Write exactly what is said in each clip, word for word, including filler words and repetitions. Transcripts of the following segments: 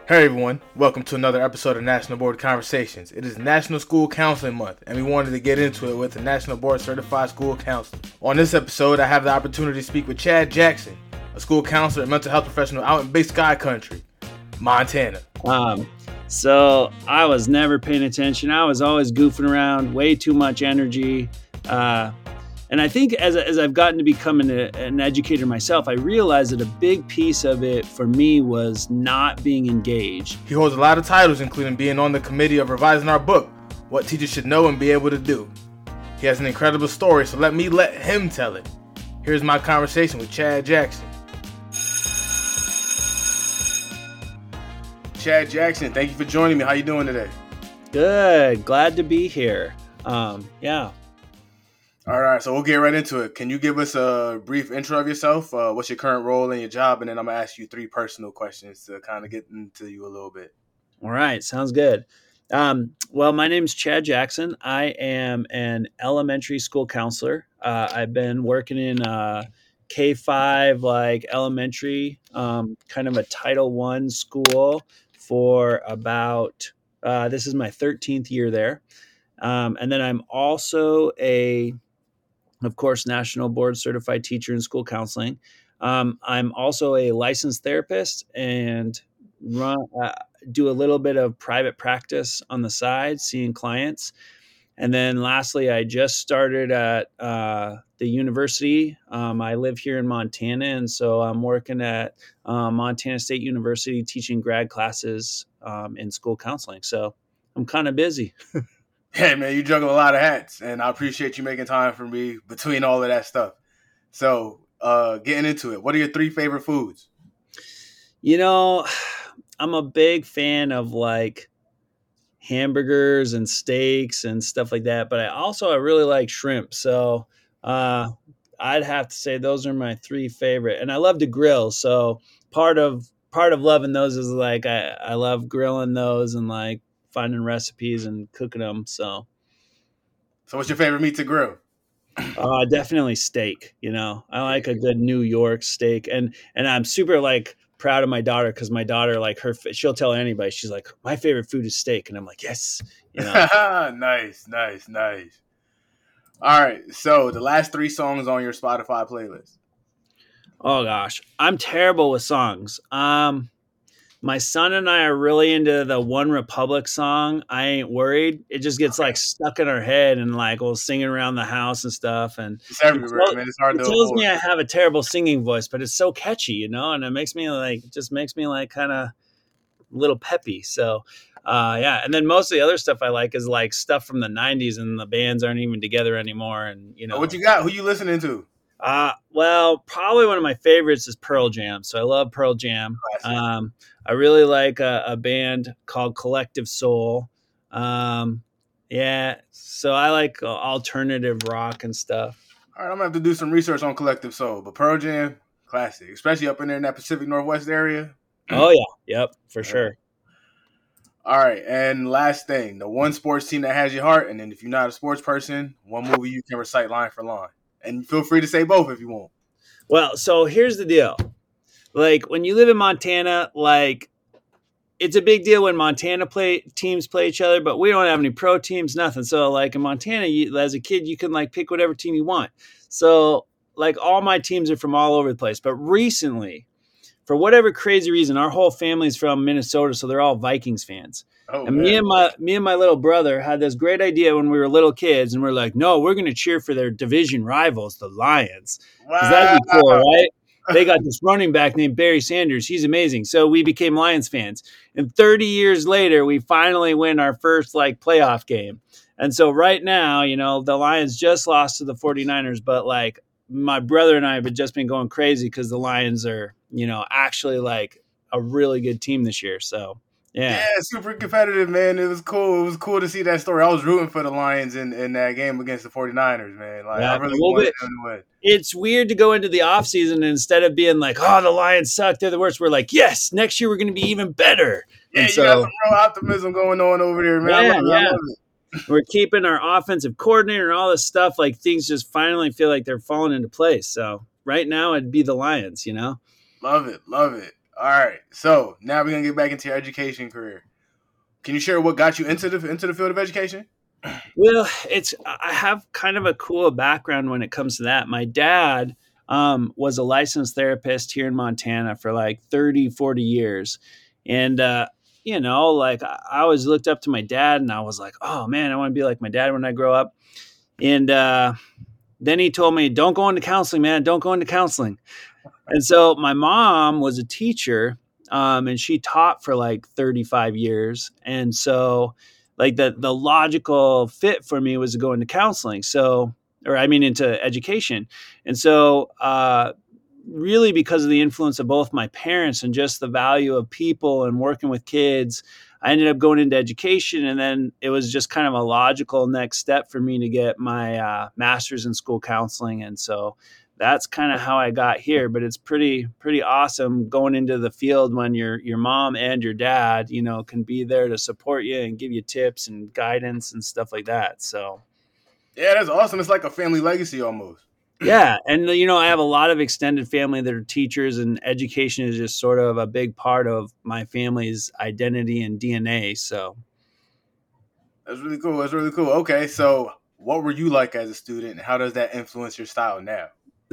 Hey everyone, welcome to another episode of National Board Conversations. It is National School Counseling Month, and we wanted to get into it with a National Board Certified School Counselor. On this episode, I have the opportunity to speak with Chad Jackson, a school counselor and mental health professional out in Big Sky Country, Montana. Um, so I was never paying attention. I was always goofing around, way too much energy. Uh, And I think as, as I've gotten to become an, an educator myself, I realized that a big piece of it for me was not being engaged. He holds a lot of titles, including being on the committee of revising our book, What Teachers Should Know and Be Able to Do. He has an incredible story, so let me let him tell it. Here's my conversation with Chad Jackson. Chad Jackson, thank you for joining me. How you doing today? Good. Glad to be here. Um, yeah. All right, so we'll get right into it. Can you give us a brief intro of yourself? Uh, what's your current role in your job? And then I'm going to ask you three personal questions to kind of get into you a little bit. All right. Sounds good. Um, well, my name's Chad Jackson. I am an elementary school counselor. Uh, I've been working in uh, K five, like elementary, um, kind of a Title One school for about, uh, this is my thirteenth year there. Um, and then I'm also a of course, National Board Certified Teacher in School Counseling. Um, I'm also a licensed therapist and run, uh, do a little bit of private practice on the side, seeing clients. And then lastly, I just started at uh, the university. Um, I live here in Montana, and so I'm working at uh, Montana State University teaching grad classes um, in school counseling. So I'm kind of busy. Hey, man, you juggle a lot of hats, and I appreciate you making time for me between all of that stuff. So, uh, getting into it, what are your three favorite foods? You know, I'm a big fan of like hamburgers and steaks and stuff like that, but I also I really like shrimp. So, uh, I'd have to say those are my three favorite. And I love to grill, so part of part of loving those is like I I love grilling those and like finding recipes and cooking them. So, so what's your favorite meat to grill? uh, definitely steak. You know, I like a good New York steak, and and I'm super like proud of my daughter because my daughter like her she'll tell anybody, she's like, my favorite food is steak, and I'm like, yes, you know. Nice, nice, nice. All right, so the last three songs on your Spotify playlist. Oh gosh, I'm terrible with songs. Um. My son and I are really into the One Republic song, I Ain't Worried. It just gets like stuck in our head and like we'll sing it around the house and stuff. And it's everywhere, it, tell, man. It's hard it to tells avoid. me I have a terrible singing voice, but it's so catchy, you know, and it makes me like, just makes me like kind of a little peppy. So, uh, yeah. And then most of the other stuff I like is like stuff from the nineties and the bands aren't even together anymore. And, you know, what you got? Who you listening to? Uh, well, probably one of my favorites is Pearl Jam. So I love Pearl Jam. Um, I really like a, a band called Collective Soul. Um, yeah. So I like uh, alternative rock and stuff. All right. I'm going to have to do some research on Collective Soul, but Pearl Jam, classic, especially up in there in that Pacific Northwest area. Oh yeah. Yep. For yeah. sure. All right. And last thing, the one sports team that has your heart. And then if you're not a sports person, one movie you can recite line for line. And feel free to say both if you want. Well, so here's the deal. Like when you live in Montana, like it's a big deal when Montana play teams play each other, but we don't have any pro teams, nothing. So like in Montana, you, as a kid, you can like pick whatever team you want. So like all my teams are from all over the place. But recently, for whatever crazy reason, our whole family's from Minnesota, so they're all Vikings fans. Oh, and man. me and my me and my little brother had this great idea when we were little kids, and we're like, no, we're going to cheer for their division rivals, the Lions. Wow. That'd be cool, right? They got this running back named Barry Sanders. He's amazing. So we became Lions fans. And thirty years later, we finally win our first like playoff game. And so right now, you know, the Lions just lost to the 49ers, but like my brother and I have just been going crazy because the Lions are, you know, actually like a really good team this year. So, yeah. Yeah, super competitive, man. It was cool. It was cool to see that story. I was rooting for the Lions in, in that game against the 49ers, man. Like, yeah, I really wanted them to win. It's weird to go into the offseason and instead of being like, oh, the Lions suck, they're the worst, we're like, yes, next year we're going to be even better. Yeah, and you so, got some real optimism going on over there, man. Yeah, I love, yeah. I love it. We're keeping our offensive coordinator and all this stuff. Like things just finally feel like they're falling into place. So right now it'd be the Lions, you know? Love it. Love it. All right. So now we're gonna get back into your education career. Can you share what got you into the into the field of education? Well, it's I have kind of a cool background when it comes to that. My dad um, was a licensed therapist here in Montana for like thirty, forty years. And, uh, you know, like I I always looked up to my dad and I was like, oh man, I want to be like my dad when I grow up. And uh, then he told me, don't go into counseling, man. Don't go into counseling. And so my mom was a teacher, um, and she taught for like thirty-five years. And so like the the logical fit for me was to go into counseling. So, or I mean into education. And so uh really because of the influence of both my parents and just the value of people and working with kids, I ended up going into education. And then it was just kind of a logical next step for me to get my uh, master's in school counseling. And so that's kind of how I got here. But it's pretty pretty awesome going into the field when your your mom and your dad, you know, can be there to support you and give you tips and guidance and stuff like that. So Yeah, that's awesome. It's like a family legacy almost. yeah, and you know, I have a lot of extended family that are teachers, and education is just sort of a big part of my family's identity and D N A. So, That's really cool. That's really cool. Okay, so what were you like as a student, and how does that influence your style now?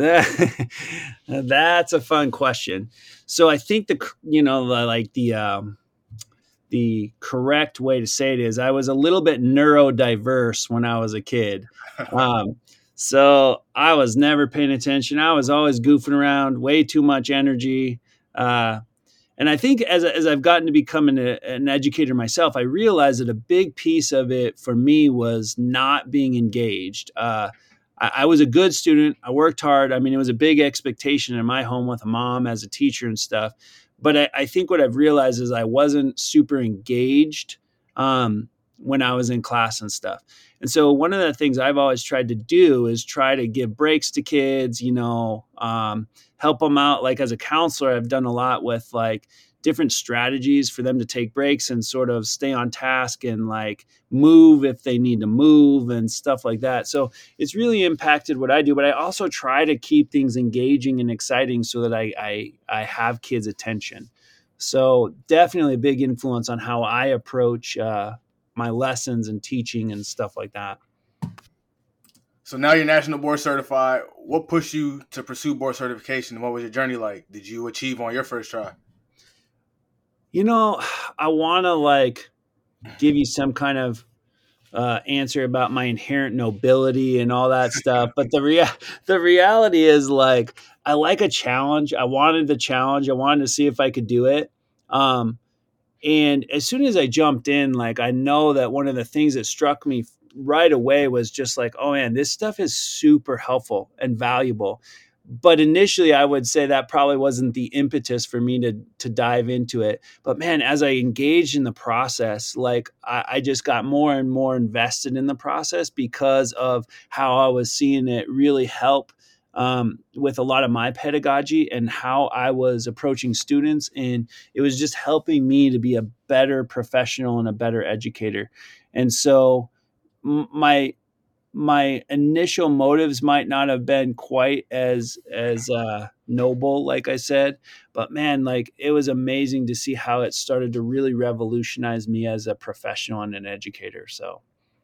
that's a fun question. So, I think the you know the, like the um, the correct way to say it is I was a little bit neurodiverse when I was a kid. Um, so I was never paying attention. I was always goofing around, way too much energy. Uh, and I think as, as I've gotten to become an, an educator myself, I realized that a big piece of it for me was not being engaged. Uh, I, I was a good student. I worked hard. I mean, it was a big expectation in my home with a mom as a teacher and stuff. But I, I think what I've realized is I wasn't super engaged um, when I was in class and stuff. And so one of the things I've always tried to do is try to give breaks to kids, you know, um, help them out. Like as a counselor, I've done a lot with like different strategies for them to take breaks and sort of stay on task and like move if they need to move and stuff like that. So it's really impacted what I do, but I also try to keep things engaging and exciting so that I I, I have kids' attention. So definitely a big influence on how I approach uh, my lessons and teaching and stuff like that. So now you're national board certified. What pushed you to pursue board certification? What was your journey like? Did you achieve on your first try? You know, I want to like give you some kind of uh, answer about my inherent nobility and all that stuff, but the rea- the reality is like I like a challenge. I wanted the challenge. I wanted to see if I could do it. Um, And as soon as I jumped in, like I know that one of the things that struck me right away was just like, oh man, this stuff is super helpful and valuable. But initially, I would say that probably wasn't the impetus for me to to dive into it. But man, as I engaged in the process, like I, I just got more and more invested in the process because of how I was seeing it really help um, with a lot of my pedagogy and how I was approaching students. And it was just helping me to be a better professional and a better educator. And so m- my my initial motives might not have been quite as as uh, noble, like I said, but man, like it was amazing to see how it started to really revolutionize me as a professional and an educator. So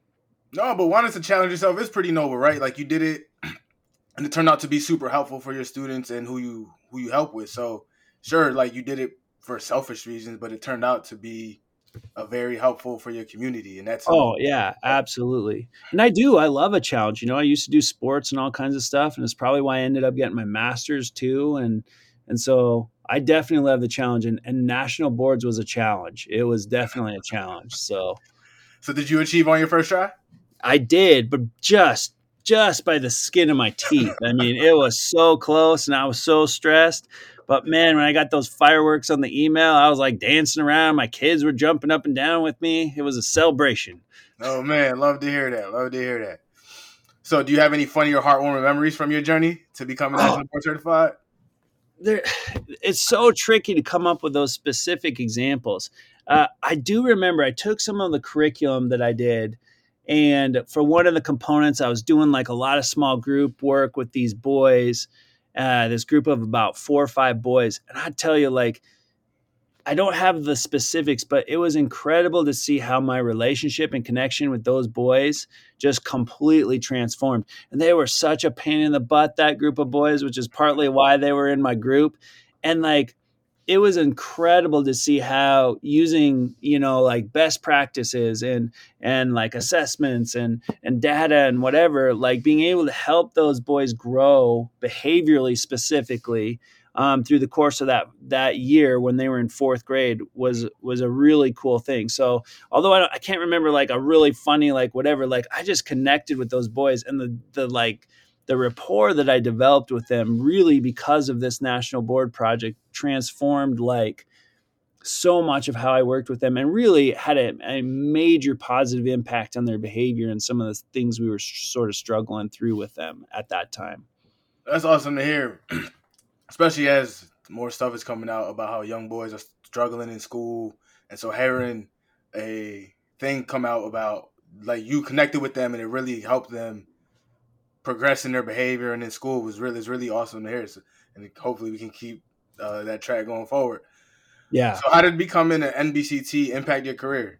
No, but wanting to challenge yourself is pretty noble, right? Like you did it, and it turned out to be super helpful for your students and who you who you help with. So sure, like you did it for selfish reasons, but it turned out to be a very helpful for your community, and that's a oh, noble. yeah, absolutely. And I do. I love a challenge. You know, I used to do sports and all kinds of stuff, and it's probably why I ended up getting my master's too. And and so I definitely love the challenge. And, and national boards was a challenge. It was definitely a challenge. So So did you achieve on your first try? I did, but just just by the skin of my teeth. I mean, it was so close, and I was so stressed. But man, when I got those fireworks on the email, I was like dancing around. My kids were jumping up and down with me. It was a celebration. Oh man, love to hear that. Love to hear that. So do you have any funny or heartwarming memories from your journey to becoming Oh, national board certified? there it's so tricky to come up with those specific examples. Uh, I do remember I took some of the curriculum that I did, and for one of the components, I was doing like a lot of small group work with these boys, uh, this group of about four or five boys. And I tell you, like, I don't have the specifics, but it was incredible to see how my relationship and connection with those boys just completely transformed. And they were such a pain in the butt, that group of boys, which is partly why they were in my group. And like, it was incredible to see how using, you know, like best practices and and like assessments and and data and whatever, like being able to help those boys grow behaviorally specifically um, through the course of that that year when they were in fourth grade was was a really cool thing. So although I, don't, I can't remember like a really funny like whatever, like I just connected with those boys and the the like the rapport that I developed with them really because of this national board project transformed like so much of how I worked with them and really had a, a major positive impact on their behavior and some of the things we were sort of struggling through with them at that time. That's awesome to hear, especially as more stuff is coming out about how young boys are struggling in school. And so hearing a thing come out about like you connected with them and it really helped them progress in their behavior and in school was really is really awesome to hear. So, and hopefully we can keep uh, that track going forward. Yeah. So how did becoming an N B C T impact your career?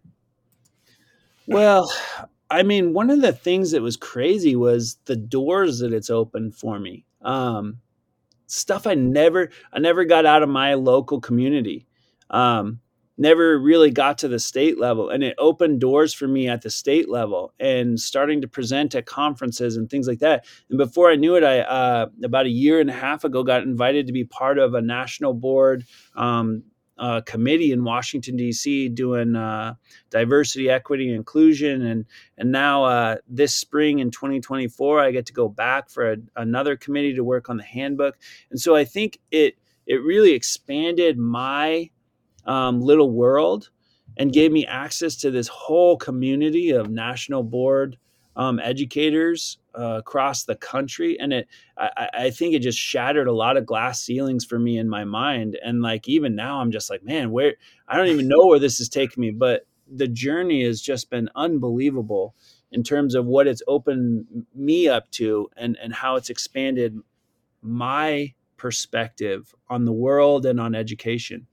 Well, I mean, one of the things that was crazy was the doors that it's opened for me. Um, stuff I never, I never got out of my local community. Um, never really got to the state level, and it opened doors for me at the state level and starting to present at conferences and things like that. And before I knew it, I uh, about a year and a half ago got invited to be part of a national board um, uh, committee in Washington D C doing uh, diversity, equity, and inclusion. And and now uh, this spring in twenty twenty-four, I get to go back for a, another committee to work on the handbook. And so I think it it really expanded my um, little world and gave me access to this whole community of national board um, educators uh, across the country. And it, I, I think it just shattered a lot of glass ceilings for me in my mind. And like, even now I'm just like, man, where, I don't even know where this is taking me, but the journey has just been unbelievable in terms of what it's opened me up to and, and how it's expanded my perspective on the world and on education.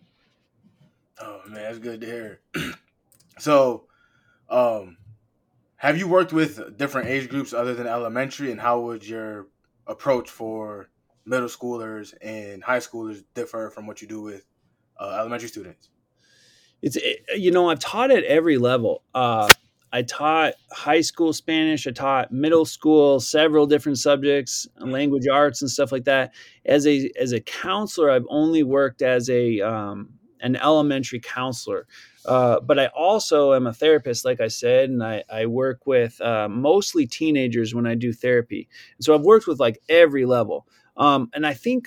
Oh man, that's good to hear. So, um, have you worked with different age groups other than elementary, and how would your approach for middle schoolers and high schoolers differ from what you do with uh, elementary students? It's, you know, I've taught at every level. Uh, I taught high school Spanish. I taught middle school, several different subjects, language arts and stuff like that. As a as a counselor, I've only worked as a um, an elementary counselor, uh, but I also am a therapist, like I said, and I, I work with uh, mostly teenagers when I do therapy. And so I've worked with like every level, um, and I think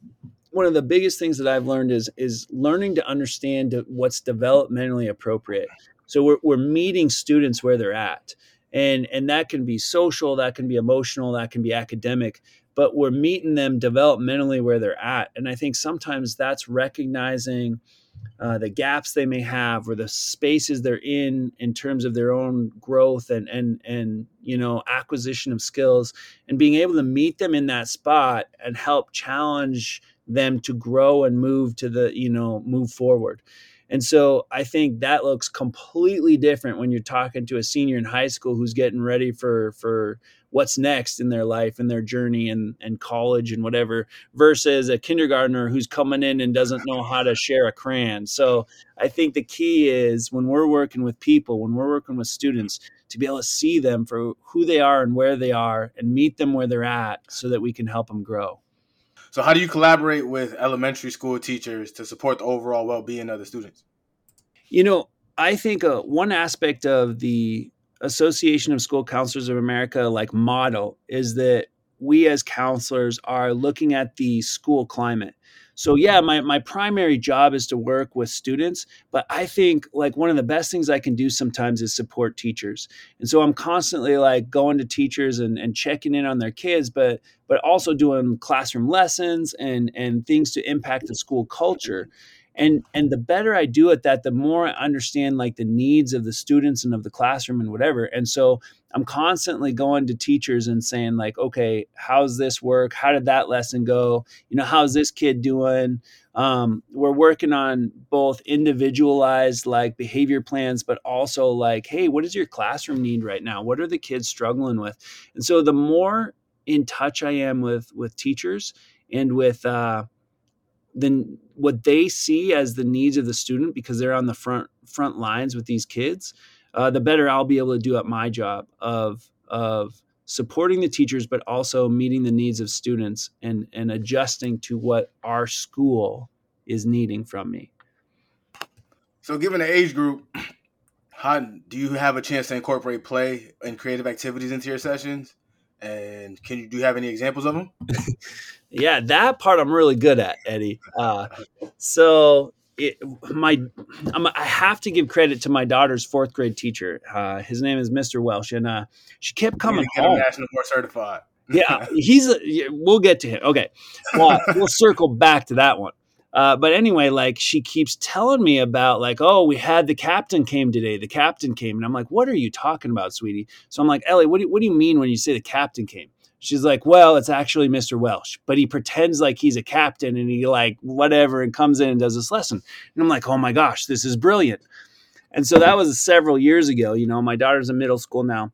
one of the biggest things that I've learned is is learning to understand what's developmentally appropriate. So we're we're meeting students where they're at, and and that can be social, that can be emotional, that can be academic, but we're meeting them developmentally where they're at. And I think sometimes that's recognizing uh, the gaps they may have or the spaces they're in in terms of their own growth and and and you know acquisition of skills, and being able to meet them in that spot and help challenge them to grow and move to the you know move forward. And so I think that looks completely different when you're talking to a senior in high school who's getting ready for for what's next in their life and their journey and, and college and whatever, versus a kindergartner who's coming in and doesn't know how to share a crayon. So I think the key is when we're working with people, when we're working with students, to be able to see them for who they are and where they are and meet them where they're at so that we can help them grow. So how do you collaborate with elementary school teachers to support the overall well-being of the students? You know, I think uh, one aspect of the Association of School Counselors of America like model is that we as counselors are looking at the school climate. So yeah, my, my primary job is to work with students, but I think like one of the best things I can do sometimes is support teachers. And so I'm constantly like going to teachers and, and checking in on their kids, but but also doing classroom lessons and and things to impact the school culture. And and the better I do at that, the more I understand like the needs of the students and of the classroom and whatever. And so I'm constantly going to teachers and saying like, okay, how's this work? How did that lesson go? You know, how's this kid doing? Um, we're working on both individualized like behavior plans, but also like, hey, what does your classroom need right now? What are the kids struggling with? And so the more in touch I am with with teachers and with uh, then what they see as the needs of the student, because they're on the front front lines with these kids, uh, the better I'll be able to do at my job of of supporting the teachers, but also meeting the needs of students and and adjusting to what our school is needing from me. So, given the age group, how do you have a chance to incorporate play and creative activities into your sessions? And can you do you have any examples of them? Yeah, that part I'm really good at, Eddie. Uh, so it, my I'm, I have to give credit to my daughter's fourth grade teacher. Uh, his name is Mister Welsh, and uh, she kept coming get home. him national board certified. Yeah, he's. A, yeah, we'll get to him. Okay, well, we'll circle back to that one. Uh, but anyway, like she keeps telling me about like, oh, we had the captain came today. The captain came, and I'm like, what are you talking about, sweetie? So I'm like, Ellie, what do what do you mean when you say the captain came? She's like, well, it's actually Mister Welsh, but he pretends like he's a captain and he like whatever and comes in and does this lesson. And I'm like, oh my gosh, this is brilliant. And so that was several years ago. You know, my daughter's in middle school now.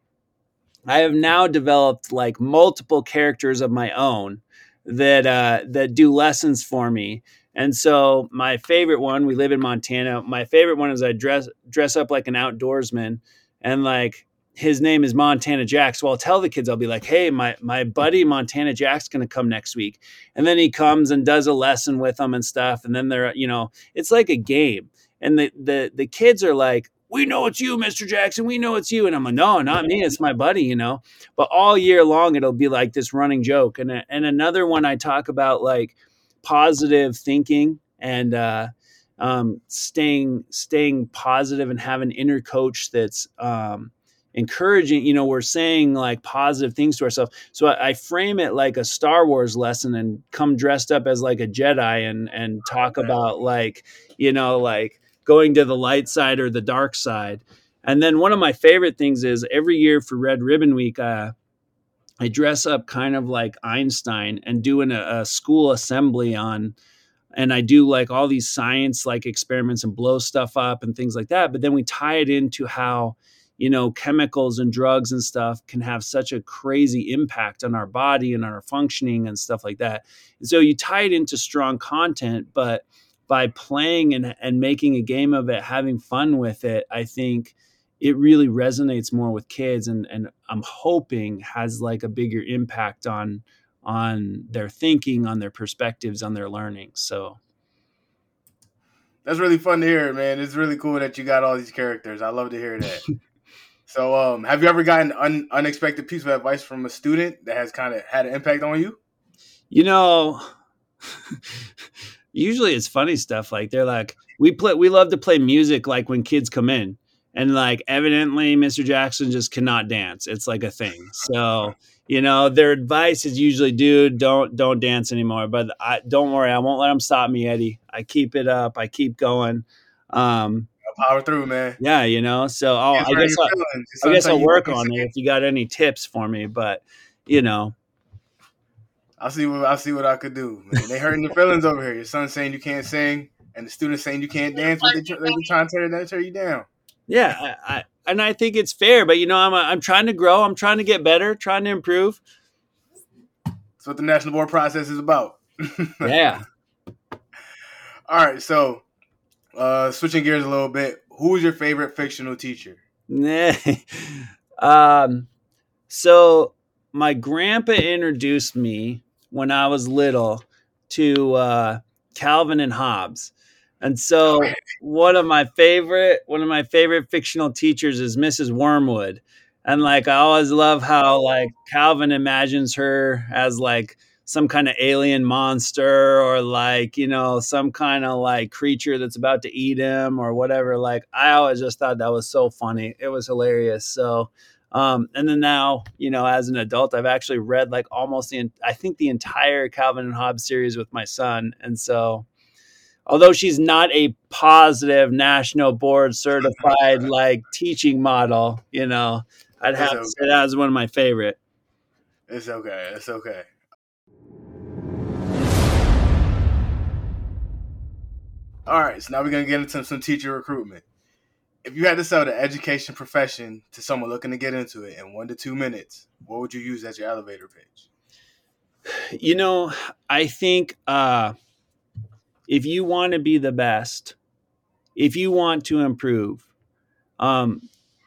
I have now developed like multiple characters of my own that uh, that do lessons for me. And so my favorite one, we live in Montana. My favorite one is I dress dress up like an outdoorsman, and like his name is Montana Jack. So I'll tell the kids, I'll be like, hey, my my buddy Montana Jack's going to come next week. And then he comes and does a lesson with them and stuff. And then they're, you know, it's like a game. And the the the kids are like, we know it's you, Mister Jackson. We know it's you. And I'm like, no, not me. It's my buddy, you know. But all year long, it'll be like this running joke. And and another one I talk about like positive thinking and uh, um, staying staying positive and have an inner coach that's um, encouraging. You know, we're saying like positive things to ourselves. So I, I frame it like a Star Wars lesson and come dressed up as like a Jedi and and talk about like, you know, like going to the light side or the dark side. And then one of my favorite things is every year for Red Ribbon Week, uh, I dress up kind of like Einstein and doing a, a school assembly on, and I do like all these science like experiments and blow stuff up and things like that. But then we tie it into how, you know, chemicals and drugs and stuff can have such a crazy impact on our body and on our functioning and stuff like that. And so you tie it into strong content, but by playing and, and making a game of it, having fun with it, I think it really resonates more with kids, and, and I'm hoping has like a bigger impact on on their thinking, on their perspectives, on their learning. So that's really fun to hear, man. It's really cool that you got all these characters. I love to hear that. So, um, have you ever gotten un- unexpected piece of advice from a student that has kind of had an impact on you? You know, usually it's funny stuff. Like they're like, we play, we love to play music like when kids come in, and like evidently Mister Jackson just cannot dance. It's like a thing. So, you know, their advice is usually, dude, don't don't dance anymore. But I don't worry, I won't let them stop me, Eddie. I keep it up. I keep going. Um, Power through, man. yeah, you know. So I'll, I guess I'll, I guess I'll work on it if you got any tips for me. But you know. I'll see what I'll see what I could do. Man. They hurting your feelings over here. Your son's saying you can't sing, and the students saying you can't dance. But they they're trying to tear, tear you down. Yeah, I, I, and I think it's fair. But you know, I'm I'm trying to grow. I'm trying to get better. Trying to improve. That's what the national board process is about. Yeah. All right. So, uh, switching gears a little bit. Who's your favorite fictional teacher? um. So my grandpa introduced me when I was little to uh, Calvin and Hobbes. And so one of my favorite, one of my favorite fictional teachers is Missus Wormwood. And like, I always love how like Calvin imagines her as like some kind of alien monster or like, you know, some kind of like creature that's about to eat him or whatever. Like, I always just thought that was so funny. It was hilarious. So, Um, and then now, you know, as an adult, I've actually read like almost the, I think the entire Calvin and Hobbes series with my son. And so although she's not a positive national board certified like teaching model, you know, I'd have It's to say that was one of my favorite. It's okay. It's okay. All right, so now we're going to get into some teacher recruitment. If you had to sell the education profession to someone looking to get into it in one to two minutes, what would you use as your elevator pitch? You know, I think uh, if you want to be the best, if you want to improve, um,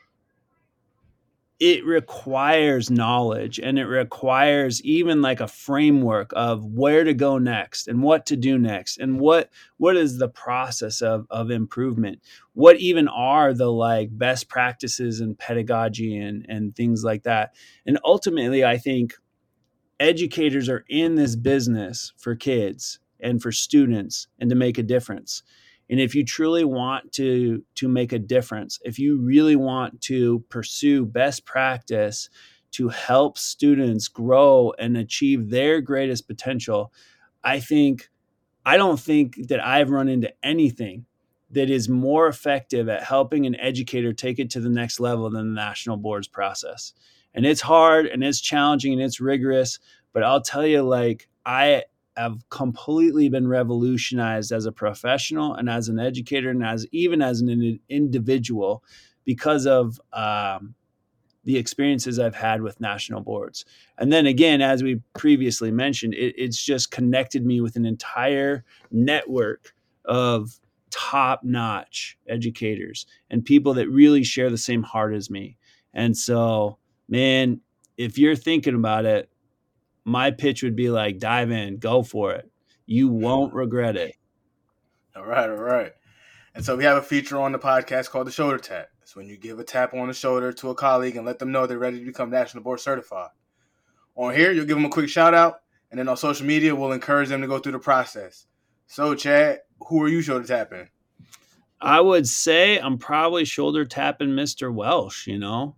it requires knowledge, and it requires even like a framework of where to go next and what to do next and what what is the process of, of improvement. What even are the like best practices in pedagogy and, and things like that. And ultimately, I think educators are in this business for kids and for students and to make a difference. And if you truly want to, to make a difference, if you really want to pursue best practice to help students grow and achieve their greatest potential, I think, I don't think that I've run into anything that is more effective at helping an educator take it to the next level than the national boards process. And it's hard and it's challenging and it's rigorous, but I'll tell you, like, I have completely been revolutionized as a professional and as an educator and as even as an individual because of um, the experiences I've had with national boards. And then again, as we previously mentioned, it, it's just connected me with an entire network of top-notch educators and people that really share the same heart as me. And so, man, if you're thinking about it, my pitch would be like, dive in, go for it. You won't regret it. All right, all right. And so we have a feature on the podcast called the shoulder tap. It's when you give a tap on the shoulder to a colleague and let them know they're ready to become national board certified. On here, you'll give them a quick shout out, and then on social media, we'll encourage them to go through the process. So, Chad, who are you shoulder tapping? I would say I'm probably shoulder tapping Mister Welsh, you know.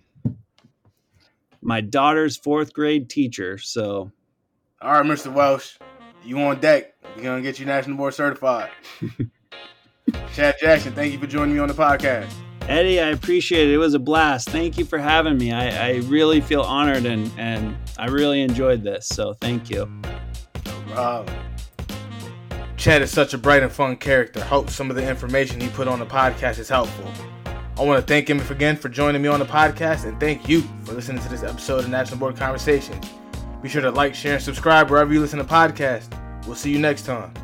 My daughter's fourth grade teacher, so. All right, Mister Welsh, you on deck. We're going to get you national board certified. Chad Jackson, thank you for joining me on the podcast. Eddie, I appreciate it. It was a blast. Thank you for having me. I, I really feel honored, and, and I really enjoyed this, so thank you. No problem. Chad is such a bright and fun character. Hope some of the information he put on the podcast is helpful. I want to thank him again for joining me on the podcast, and thank you for listening to this episode of National Board Conversations. Be sure to like, share, and subscribe wherever you listen to podcasts. We'll see you next time.